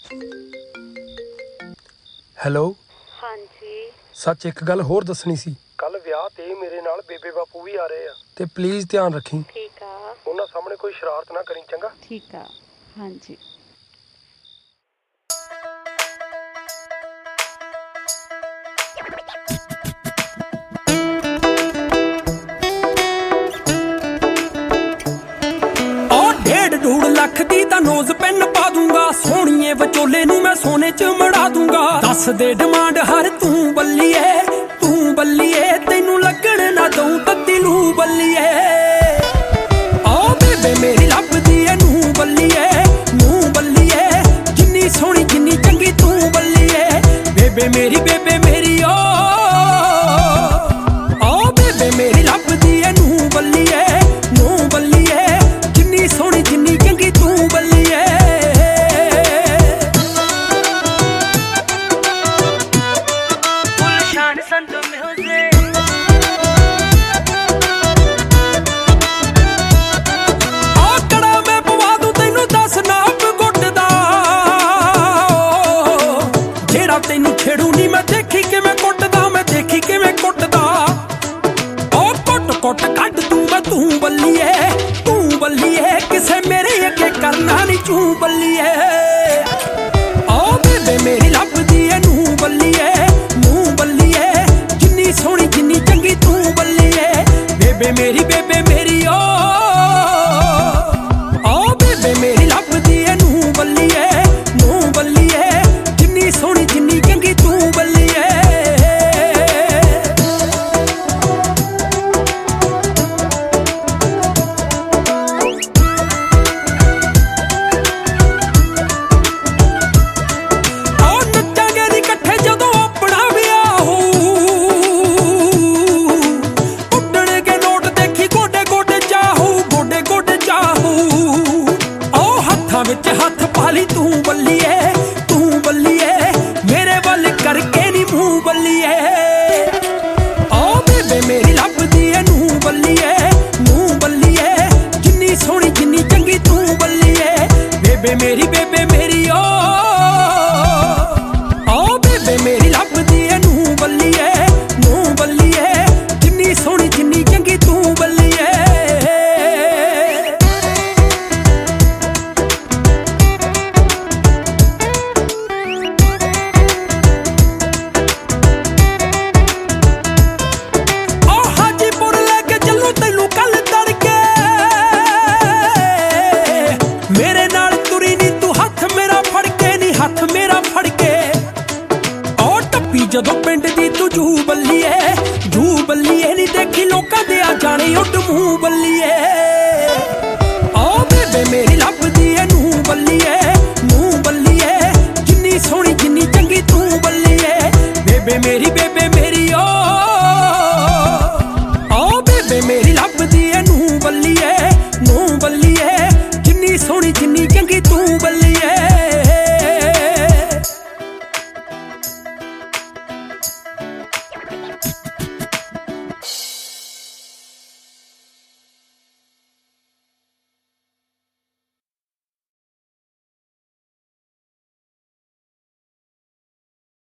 Hello. ਹਾਂਜੀ। ਸੱਚ ਇੱਕ ਗੱਲ ਹੋਰ ਦੱਸਣੀ ਸੀ। ਕੱਲ ਵਿਆਹ ਤੇ ਮੇਰੇ ਨਾਲ ਬੇਬੇ ਬਾਪੂ ਵੀ ਆ ਰਹੇ ਆ ਤੇ ਪਲੀਜ਼ ਧਿਆਨ ਰੱਖੀ। ਠੀਕ ਆ। ਉਹਨਾਂ ਸਾਹਮਣੇ ਕੋਈ ਸ਼ਰਾਰਤ ਨਾ ਕਰੀ, ਚੰਗਾ? ਠੀਕ ਆ। ਹਾਂਜੀ। $1.5 ਲੱਖ ਦੀ ਤਾਂ ਨੋਜ਼ ਪੈਨ ਪਾ ਦੂੰਗਾ, ਸੋਹਣੀਏ ਵਿਚੋਲੇ ਨੂੰ ਮੈਂ ਸੋਨੇ ਚ ਮੜਾ ਦੂੰਗਾ। ਦੱਸ ਦੇ ਡਿਮਾਂਡ ਹਰ ਤੂੰ ਬੱਲੀਏ ਤੈਨੂੰ ਲੱਗਣ ਨਾ ਦਊਂ ਤੱਤੀ ਲੂ ਬੱਲੀਏ। ਆ ਬੇਬੇ ਮੇਰੀ ਲੱਭਦੀ ਏ ਨੂੰ ਬੱਲੀਏ ਜਿੰਨੀ ਸੋਹਣੀ ਜਿੰਨੀ ਚੰਗੀ ਤੂੰ ਬੱਲੀਏ। ਬੇਬੇ ਮੇਰੀ ਓ ਆ ਬੇਬੇ ਮੇਰੀ ਲੱਭਦੀ ਏ ਨੂੰ ਬੱਲੀਏ ਜਿੰਨੀ ਸੋਹਣੀ ਜਿੰਨੀ ਚੰਗੀ ਤੂੰ ਬੱਲੀਏ। ਗੁਲਸ਼ਨ ਸੰਤ ਮਿਊਜ਼ਿਕ। ਆ ਕੜਾ ਮੈਂ ਪਵਾ ਦੂੰ ਤੈਨੂੰ 10 ਨਾਪ ਗੁੱਟ ਦਾ, ਜਿਹੜਾ ਤੈਨੂੰ ਛੇੜੂ ਨੀ ਮੈਂ ਦੇਖੀ ਕਿਵੇਂ ਕੁੱਟਦਾ ਉਹ ਕੁੱਟ ਕੱਢ ਦੂੰ ਮੈਂ ਤੂੰ ਬੱਲੀਏ ਕਿਸੇ ਮੇਰੇ ਅੱਗੇ ਕਰਨਾ ਨੀ ਚੂੰ ਬੱਲੀਏ। ਆ ਬੇਬੇ ਮੇਰੀ ਲੱਭਦੀ ਏ ਨੂੰ ਬੱਲੀਏ ਜਿੰਨੀ ਸੋਹਣੀ ਜਿੰਨੀ ਚੰਗੀ ਤੂੰ ਬੱਲੀਏ। ਬੇਬੇ ਮੇਰੀ ਓ ਆ ਬੇਬੇ ਮੇਰੀ ਲੱਭਦੀ ਏ ਨੂੰ ਬੱਲੀਏ ਜਿੰਨੀ ਸੋਹਣੀ ਜਿੰਨੀ ਚੰਗੀ ਤੂੰ ਬੱਲੀਏ। ਵਿੱਚ ਹੱਥ ਪਾ ਲਈ ਤੂੰ ਬੱਲੀਏ ਮੇਰੇ ਵੱਲ ਕਰਕੇ ਨੀ ਮੂੰਹ ਬੱਲੀਏ। ਆ ਬੇਬੇ ਮੇਰੀ ਲੱਭਦੀ ਏ ਨੂੰ ਬੱਲੀਏ ਜਿੰਨੀ ਸੋਹਣੀ ਜਿੰਨੀ ਚੰਗੀ ਤੂੰ ਬੱਲੀਏ। ਬੇਬੇ ਮੇਰੀ ਓ ਆ ਬੇਬੇ ਮੇਰੀ ਲੱਭਦੀ ਏ ਨੂੰ ਬੱਲੀਏ ਜਿੰਨੀ ਸੋਹਣੀ ਜਿੰਨੀ ਚੰਗੀ ਤੂੰ ਬੱਲੀਏ। ਮੇਰੇ ਨਾਲ ਤੁਰੀ ਨੀ ਤੂੰ ਹੱਥ ਮੇਰਾ ਫੜ ਕੇ ਉਹ ਟੱਪੀ ਜਦੋਂ ਪਿੰਡ ਦੀ ਤੂੰ ਜੂ ਬੱਲੀਏ ਨੀ ਦੇਖੀ ਲੋਕਾਂ ਦੇ ਆ ਜਾਣੇ ਉੱਡ ਮੂੰਹ ਬੱਲੀਏ।